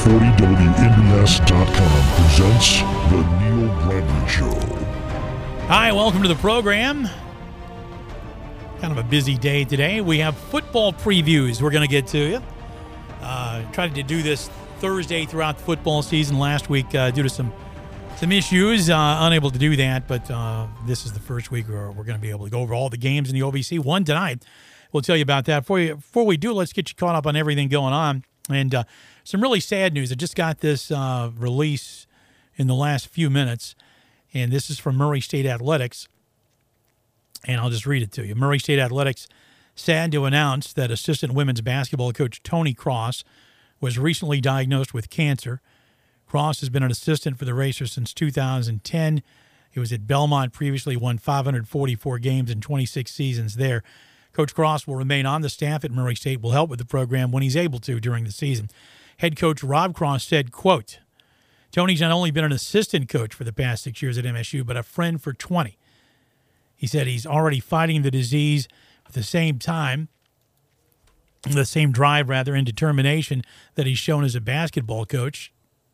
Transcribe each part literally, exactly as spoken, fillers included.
forty W N B S dot com presents The Neil Bradley Show. Hi, welcome to the program. Kind of a busy day today. We have football previews we're going to get to you. Uh, tried to do this Thursday throughout the football season last week uh, due to some some issues. Uh, unable to do that, but uh, this is the first week where we're going to be able to go over all the games in the O V C. One tonight. We'll tell you about that. Before, you, before we do, let's get you caught up on everything going on. And uh, some really sad news. I just got this uh, release in the last few minutes, and this is from Murray State Athletics. And I'll just read it to you. Murray State Athletics sad to announce that assistant women's basketball coach Tony Cross was recently diagnosed with cancer. Cross has been an assistant for the Racers since two thousand ten. He was at Belmont previously, won five hundred forty-four games in twenty-six seasons there. Coach Cross will remain on the staff at Murray State, will help with the program when he's able to during the season. Head coach Rob Cross said, quote, Tony's not only been an assistant coach for the past six years at M S U, but a friend for twenty. He said he's already fighting the disease at the same time, the same drive, rather, and determination that he's shown as a basketball coach.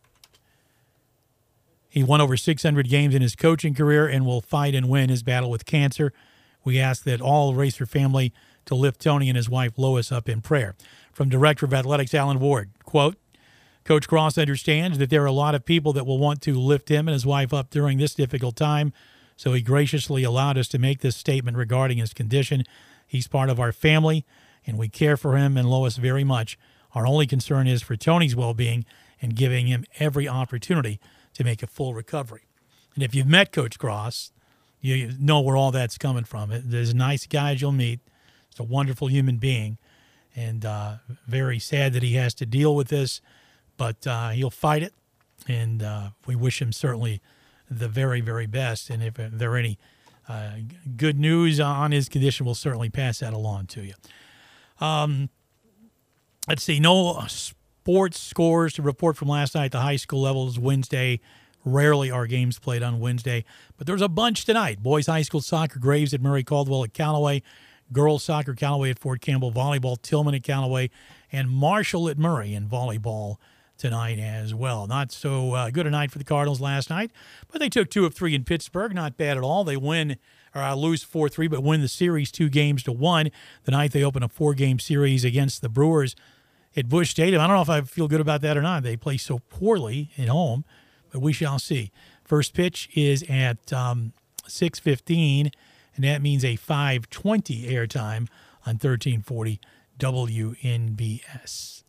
He won over six hundred games in his coaching career and will fight and win his battle with cancer. We ask that all Racer family to lift Tony and his wife Lois up in prayer. From Director of Athletics Alan Ward, quote, Coach Cross understands that there are a lot of people that will want to lift him and his wife up during this difficult time, so he graciously allowed us to make this statement regarding his condition. He's part of our family, and we care for him and Lois very much. Our only concern is for Tony's well-being and giving him every opportunity to make a full recovery. And if you've met Coach Cross, you know where all that's coming from. There's nice guys you'll meet. He's a wonderful human being, and uh, very sad that he has to deal with this, but uh, he'll fight it, and uh, we wish him certainly the very, very best. And if there are any uh, good news on his condition, we'll certainly pass that along to you. Um, let's see, no sports scores to report from last night. The high school levels Wednesday. Rarely are games played on Wednesday, but there's a bunch tonight. Boys high school soccer, Graves at Murray Caldwell at Callaway. Girls soccer, Callaway at Fort Campbell. Volleyball, Tillman at Callaway. And Marshall at Murray in volleyball tonight as well. Not so uh, good a night for the Cardinals last night, but they took two of three in Pittsburgh. Not bad at all. They win or uh, lose four three, but win the series two games to one. The night they open a four-game series against the Brewers at Busch Stadium. I don't know if I feel good about that or not. They play so poorly at home, but we shall see. First pitch is at um, six fifteen, and that means a five twenty airtime on thirteen forty W N B S.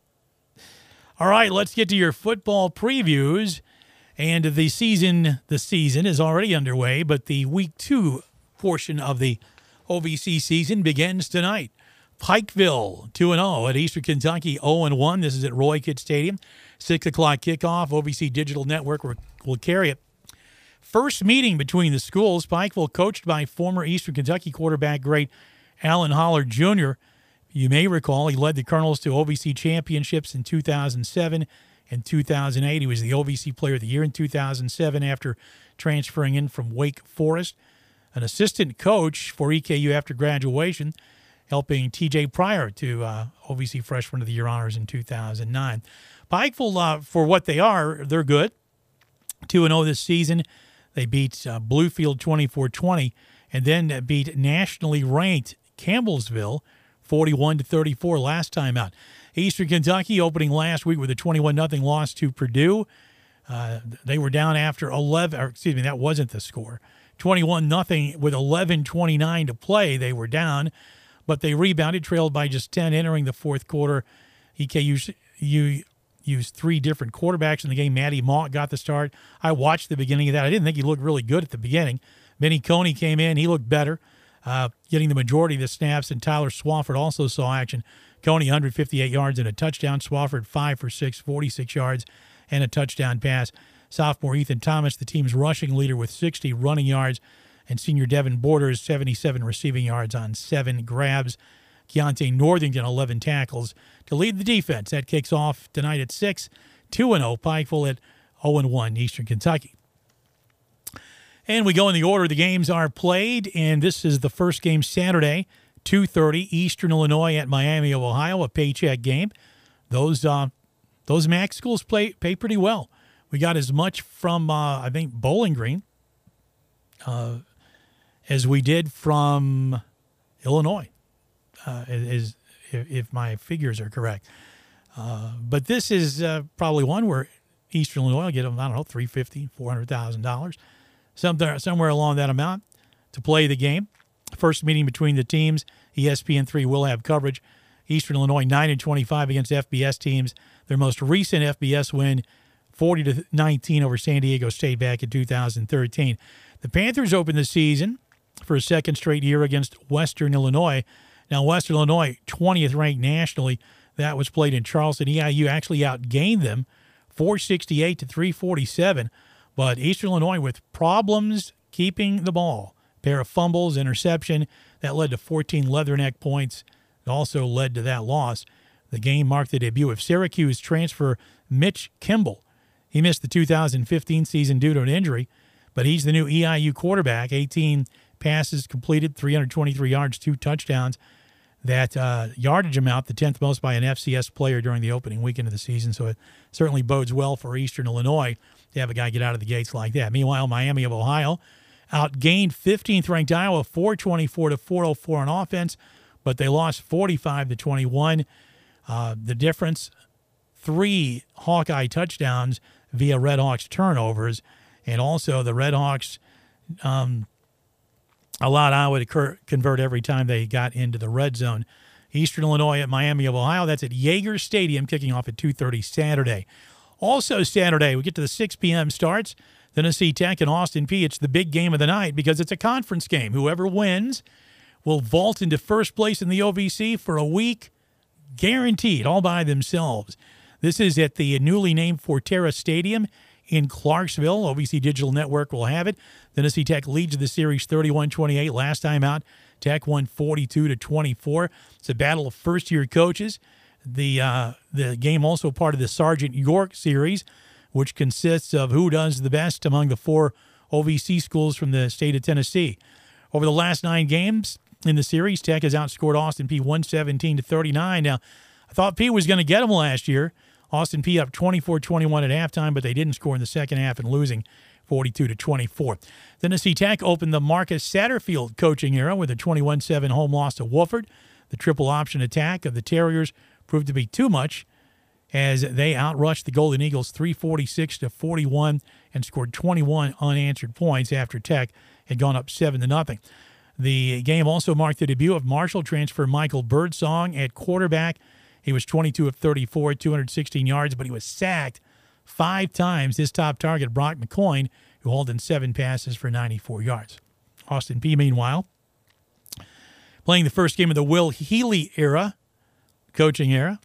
All right, let's get to your football previews. And the season, the season is already underway, but the week two portion of the O V C season begins tonight. Pikeville two and oh at Eastern Kentucky oh and one. This is at Roy Kidd Stadium. six o'clock kickoff. O V C Digital Network will carry it. First meeting between the schools. Pikeville, coached by former Eastern Kentucky quarterback great Alan Holler Junior You may recall he led the Colonels to O V C championships in two thousand seven and two thousand eight. He was the O V C Player of the Year in two thousand seven after transferring in from Wake Forest. An assistant coach for E K U after graduation, helping T J Pryor to uh, O V C Freshman of the Year honors in two thousand nine. Pikeville, uh, for what they are, they're good. two and oh this season. They beat uh, Bluefield twenty-four twenty and then beat nationally ranked Campbellsville forty-one to thirty-four last time out. Eastern Kentucky opening last week with a twenty-one nothing loss to Purdue. Uh, they were down after eleven, or excuse me, that wasn't the score. twenty-one nothing with eleven twenty-nine to play. They were down, but they rebounded, trailed by just ten entering the fourth quarter. E K U you used three different quarterbacks in the game. Matty Mott got the start. I watched the beginning of that. I didn't think he looked really good at the beginning. Benny Coney came in. He looked better, uh, getting the majority of the snaps, and Tyler Swafford also saw action. Coney, one hundred fifty-eight yards and a touchdown. Swafford, five for six, forty-six yards and a touchdown pass. Sophomore Ethan Thomas, the team's rushing leader with sixty running yards, and senior Devin Borders, seventy-seven receiving yards on seven grabs. Keontae Northington, eleven tackles to lead the defense. That kicks off tonight at six. two and oh, Pikeville at oh and one, Eastern Kentucky. And we go in the order the games are played, and this is the first game Saturday, two thirty, Eastern Illinois at Miami of Ohio, a paycheck game. Those uh, those MAC schools play, pay pretty well. We got as much from, uh, I think, Bowling Green uh, as we did from Illinois, uh, is, if my figures are correct. Uh, but this is uh, probably one where Eastern Illinois will get them, I don't know, three hundred fifty thousand dollars, four hundred thousand dollars, something, somewhere along that amount to play the game. First meeting between the teams, E S P N three will have coverage. Eastern Illinois nine and twenty-five against F B S teams. Their most recent F B S win, forty to nineteen over San Diego State back in two thousand thirteen. The Panthers opened the season for a second straight year against Western Illinois. Now, Western Illinois, twentieth ranked nationally. That was played in Charleston. E I U actually outgained them four sixty-eight to three forty-seven. But Eastern Illinois with problems keeping the ball. Pair of fumbles, interception. That led to fourteen Leatherneck points. It also led to that loss. The game marked the debut of Syracuse transfer Mitch Kimball. He missed the two thousand fifteen season due to an injury, but he's the new E I U quarterback. eighteen passes completed, three hundred twenty-three yards, two touchdowns. That uh, yardage amount, the tenth most by an F C S player during the opening weekend of the season, so it certainly bodes well for Eastern Illinois to have a guy get out of the gates like that. Meanwhile, Miami of Ohio outgained fifteenth ranked Iowa four twenty-four to four oh four on offense, but they lost forty-five to twenty-one. Uh, the difference, three Hawkeye touchdowns via Red Hawks turnovers, and also the Red Hawks um, allowed Iowa to cur- convert every time they got into the red zone. Eastern Illinois at Miami of Ohio. That's at Yager Stadium, kicking off at two thirty Saturday. Also Saturday, we get to the six p.m. starts. Tennessee Tech and Austin Peay. It's the big game of the night because it's a conference game. Whoever wins will vault into first place in the O V C for a week, guaranteed, all by themselves. This is at the newly named Forterra Stadium in Clarksville. O V C Digital Network will have it. Tennessee Tech leads the series thirty-one twenty-eight. Last time out, Tech won forty-two to twenty-four. It's a battle of first-year coaches. The uh, the game also part of the Sergeant York series, which consists of who does the best among the four O V C schools from the state of Tennessee. Over the last nine games in the series, Tech has outscored Austin Peay one seventeen to thirty-nine. Now, I thought Peay was going to get them last year. Austin Peay up twenty-four twenty-one at halftime, but they didn't score in the second half and losing forty-two to twenty-four. Tennessee Tech opened the Marcus Satterfield coaching era with a twenty-one seven home loss to Wofford. The triple option attack of the Terriers proved to be too much as they outrushed the Golden Eagles three forty-six to forty-one and scored twenty-one unanswered points after Tech had gone up seven to nothing. The game also marked the debut of Marshall transfer Michael Birdsong at quarterback. He was twenty-two of thirty-four, two hundred sixteen yards, but he was sacked five times. His top target, Brock McCoyne, who hauled in seven passes for ninety-four yards. Austin Peay, meanwhile, playing the first game of the Will Healy era, coaching era.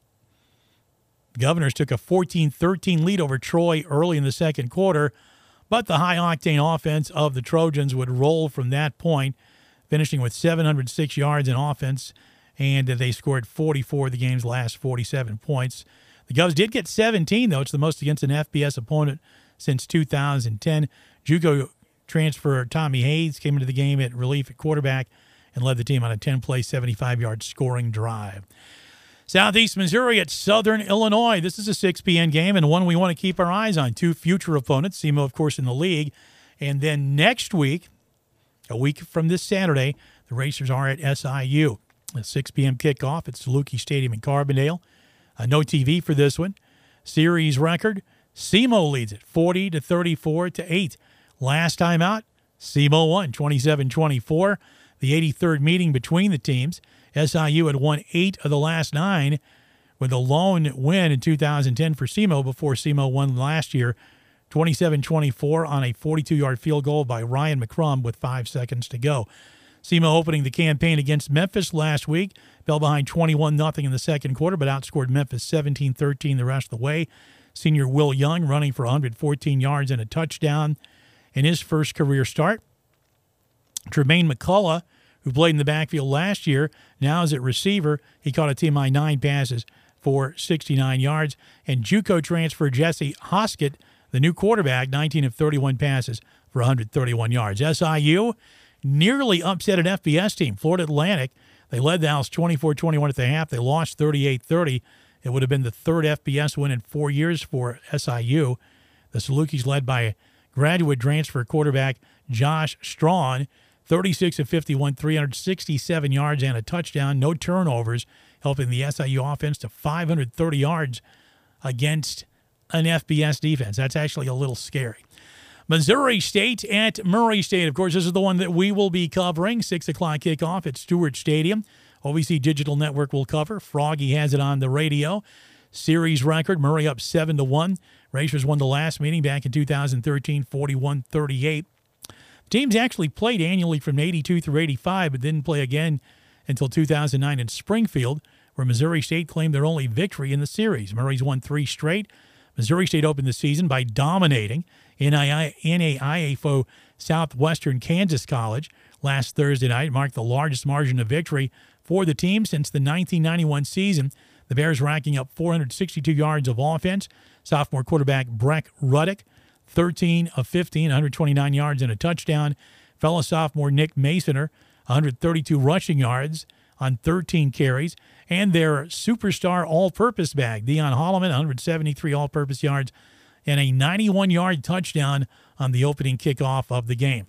Governors took a fourteen thirteen lead over Troy early in the second quarter, but the high-octane offense of the Trojans would roll from that point, finishing with seven hundred six yards in offense, and they scored forty-four of the game's last forty-seven points. The Govs did get seventeen, though. It's the most against an F B S opponent since two thousand ten. JUCO transfer Tommy Hayes came into the game at relief at quarterback and led the team on a ten-play, seventy-five-yard scoring drive. Southeast Missouri at Southern Illinois. This is a six p.m. game and one we want to keep our eyes on. Two future opponents, SEMO, of course, in the league. And then next week, a week from this Saturday, the Racers are at S I U. A six p.m. kickoff at Saluki Stadium in Carbondale. Uh, no T V for this one. Series record, SEMO leads it forty to thirty-four to eight. Last time out, SEMO won twenty-seven twenty-four. The eighty-third meeting between the teams. S I U had won eight of the last nine with a lone win in two thousand ten for SEMO before SEMO won last year, twenty-seven twenty-four on a forty-two-yard field goal by Ryan McCrum with five seconds to go. SEMO opening the campaign against Memphis last week, fell behind twenty-one nothing in the second quarter, but outscored Memphis seventeen thirteen the rest of the way. Senior Will Young running for one hundred fourteen yards and a touchdown in his first career start. Tremaine McCullough, who played in the backfield last year, now is at receiver. He caught a team high nine passes for sixty-nine yards. And JUCO transfer Jesse Hoskett, the new quarterback, nineteen of thirty-one passes for one hundred thirty-one yards. S I U nearly upset an F B S team, Florida Atlantic. They led the house twenty-four twenty-one at the half. They lost thirty-eight thirty It would have been the third F B S win in four years for S I U. The Salukis led by graduate transfer quarterback Josh Strawn, thirty-six of fifty-one, three hundred sixty-seven yards and a touchdown, no turnovers, helping the S I U offense to five hundred thirty yards against an F B S defense. That's actually a little scary. Missouri State at Murray State. Of course, this is the one that we will be covering. six o'clock kickoff at Stewart Stadium. O V C Digital Network will cover. Froggy has it on the radio. Series record, Murray up seven to one. Racers won the last meeting back in two thousand thirteen, forty-one thirty-eight. Teams actually played annually from eighty-two through eighty-five, but didn't play again until two thousand nine in Springfield, where Missouri State claimed their only victory in the series. Murray's won three straight. Missouri State opened the season by dominating N A I A F O Southwestern Kansas College last Thursday night. Marked the largest margin of victory for the team since the nineteen ninety-one season. The Bears racking up four hundred sixty-two yards of offense. Sophomore quarterback Breck Ruddock, thirteen of fifteen, one hundred twenty-nine yards and a touchdown. Fellow sophomore Nick Masoner, one hundred thirty-two rushing yards on thirteen carries. And their superstar all-purpose back, Dion Holloman, one hundred seventy-three all-purpose yards and a ninety-one-yard touchdown on the opening kickoff of the game.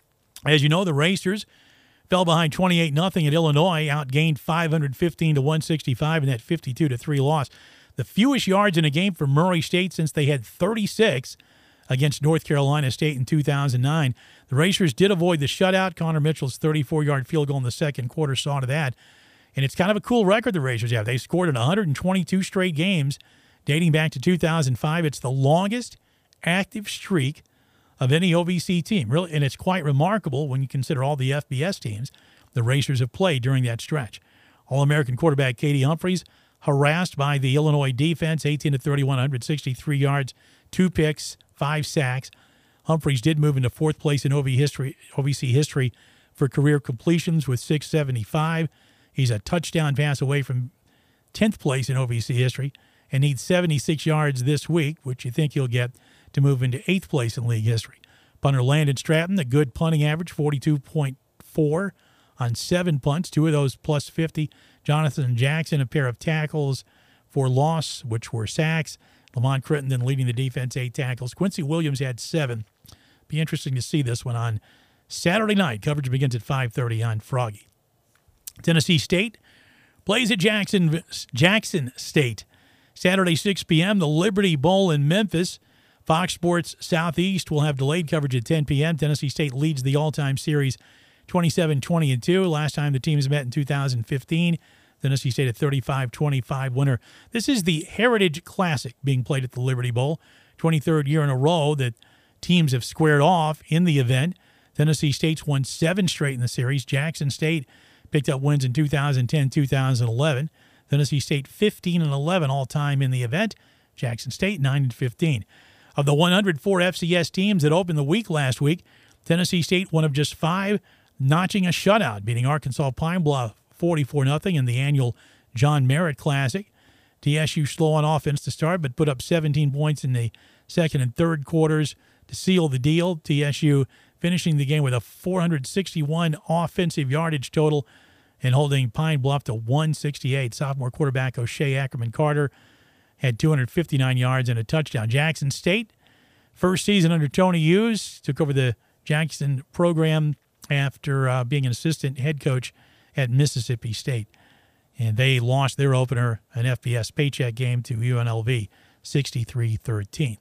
As you know, the Racers fell behind twenty-eight nothing at Illinois, outgained five hundred fifteen to one sixty-five in that fifty-two to three loss. The fewest yards in a game for Murray State since they had thirty-six against North Carolina State in two thousand nine. The Racers did avoid the shutout. Connor Mitchell's thirty-four-yard field goal in the second quarter saw to that. And it's kind of a cool record the Racers have. They scored in one hundred twenty-two straight games dating back to two thousand five. It's the longest active streak of any O V C team. Really, and it's quite remarkable when you consider all the F B S teams the Racers have played during that stretch. All-American quarterback Katie Humphreys harassed by the Illinois defense, eighteen to thirty-one, one hundred sixty-three yards, two picks, five sacks. Humphreys did move into fourth place in O V history, O V C history for career completions with six seventy-five. He's a touchdown pass away from tenth place in O V C history and needs seventy-six yards this week, which you think he'll get to move into eighth place in league history. Punter Landon Stratton, a good punting average, forty-two point four on seven punts, two of those plus fifty. Jonathan Jackson, a pair of tackles for loss, which were sacks. Lamont Crittenden leading the defense, eight tackles. Quincy Williams had seven. Be interesting to see this one on Saturday night. Coverage begins at five thirty on Froggy. Tennessee State plays at Jackson, Jackson State. Saturday, six p.m., the Liberty Bowl in Memphis. Fox Sports Southeast will have delayed coverage at ten p.m. Tennessee State leads the all-time series twenty-seven twenty and two. Last time the teams met in two thousand fifteen. Tennessee State a thirty-five twenty-five winner. This is the Heritage Classic being played at the Liberty Bowl. twenty-third year in a row that teams have squared off in the event. Tennessee State's won seven straight in the series. Jackson State picked up wins in two thousand ten, two thousand eleven. Tennessee State fifteen and eleven all-time in the event. Jackson State nine and fifteen. Of the one hundred four F C S teams that opened the week last week, Tennessee State one of just five, notching a shutout, beating Arkansas Pine Bluff forty-four nothing in the annual John Merritt Classic. T S U slow on offense to start, but put up seventeen points in the second and third quarters to seal the deal. T S U finishing the game with a four hundred sixty-one offensive yardage total and holding Pine Bluff to one sixty-eight. Sophomore quarterback O'Shea Ackerman Carter had two hundred fifty-nine yards and a touchdown. Jackson State, first season under Tony Hughes, took over the Jackson program after uh, being an assistant head coach at Mississippi State. And they lost their opener, an F B S paycheck game, to U N L V, sixty-three thirteen.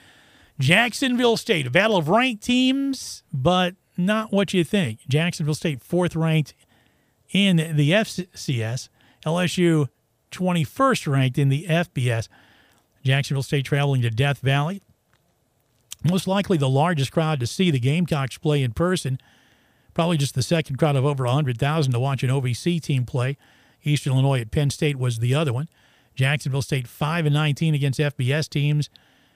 Jacksonville State, a battle of ranked teams, but not what you think. Jacksonville State, fourth ranked in the F C S. L S U, twenty-first ranked in the F B S. Jacksonville State traveling to Death Valley. Most likely the largest crowd to see the Gamecocks play in person. Probably just the second crowd of over one hundred thousand to watch an O V C team play. Eastern Illinois at Penn State was the other one. Jacksonville State five and nineteen against F B S teams,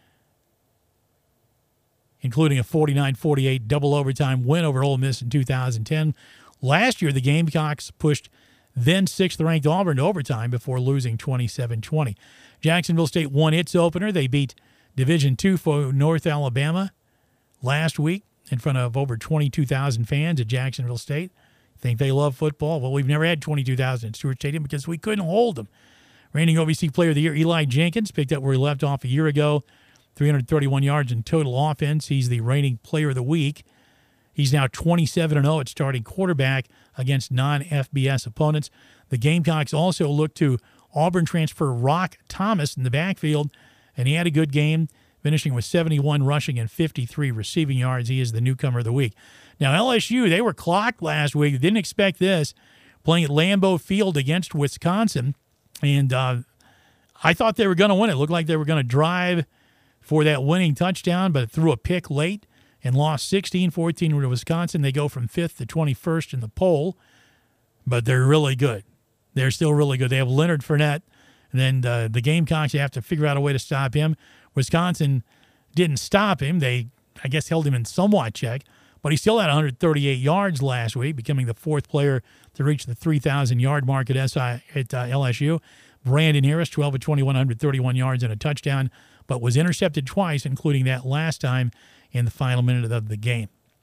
including a forty-nine forty-eight double overtime win over Ole Miss in two thousand ten. Last year, the Gamecocks pushed then sixth-ranked Auburn to overtime before losing twenty-seven twenty. Jacksonville State won its opener. They beat Division two for North Alabama last week in front of over twenty-two thousand fans at Jacksonville State. Think they love football? Well, we've never had twenty-two thousand at Stewart Stadium because we couldn't hold them. Reigning O V C Player of the Year, Eli Jenkins, picked up where he left off a year ago. three hundred thirty-one yards in total offense. He's the reigning Player of the Week. He's now twenty-seven and oh at starting quarterback against non-F B S opponents. The Gamecocks also look to Auburn transfer Rock Thomas in the backfield, and he had a good game, finishing with seventy-one rushing and fifty-three receiving yards. He is the newcomer of the week. Now, L S U, they were clocked last week. Didn't expect this, playing at Lambeau Field against Wisconsin. And uh, I thought they were going to win. It looked like they were going to drive for that winning touchdown, but threw a pick late and lost sixteen fourteen to Wisconsin. They go from fifth to twenty-first in the poll, but they're really good. They're still really good. They have Leonard Fournette, and then uh, the Gamecocks, you have to figure out a way to stop him. Wisconsin didn't stop him. They, I guess, held him in somewhat check, but he still had one hundred thirty-eight yards last week, becoming the fourth player to reach the three thousand yard mark at, S I, at uh, L S U. Brandon Harris, twelve of twenty-one, one hundred thirty-one yards and a touchdown, but was intercepted twice, including that last time in the final minute of the game.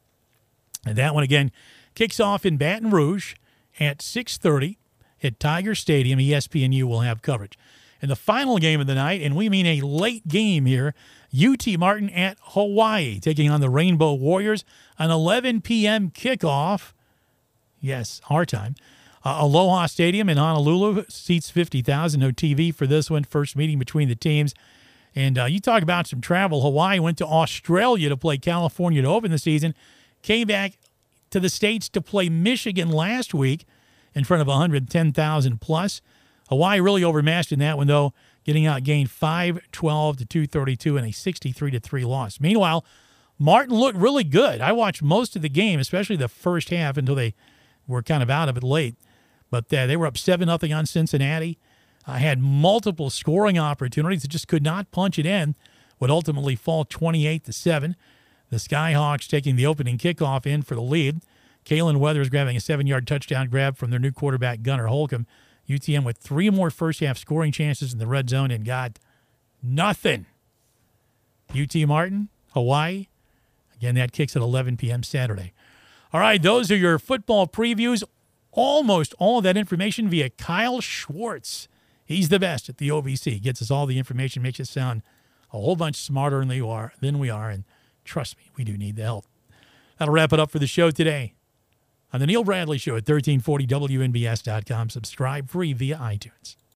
And that one, again, kicks off in Baton Rouge at six thirty at Tiger Stadium. E S P N U will have coverage. And the final game of the night, and we mean a late game here, U T Martin at Hawaii, taking on the Rainbow Warriors, an eleven p.m. kickoff. Yes, our time. Uh, Aloha Stadium in Honolulu seats fifty thousand. No T V for this one. First meeting between the teams. And uh, you talk about some travel. Hawaii went to Australia to play California to open the season. Came back to the States to play Michigan last week in front of one hundred ten thousand plus. Hawaii really overmatched in that one, though, getting outgained five twelve to two thirty-two and a sixty-three to three loss. Meanwhile, Martin looked really good. I watched most of the game, especially the first half, until they were kind of out of it late. But uh, they were up seven nothing on Cincinnati. I had multiple scoring opportunities that just could not punch it in. Would ultimately fall twenty-eight to seven. The Skyhawks taking the opening kickoff in for the lead. Kalen Weathers grabbing a seven-yard touchdown grab from their new quarterback, Gunnar Holcomb. U T M with three more first-half scoring chances in the red zone and got nothing. U T Martin, Hawaii. Again, that kicks at eleven p.m. Saturday. All right, those are your football previews. Almost all of that information via Kyle Schwartz. He's the best at the O V C. Gets us all the information, makes us sound a whole bunch smarter than we are, than we are. And trust me, we do need the help. That'll wrap it up for the show today on the Neil Bradley Show at thirteen forty W N B S dot com. Subscribe free via iTunes.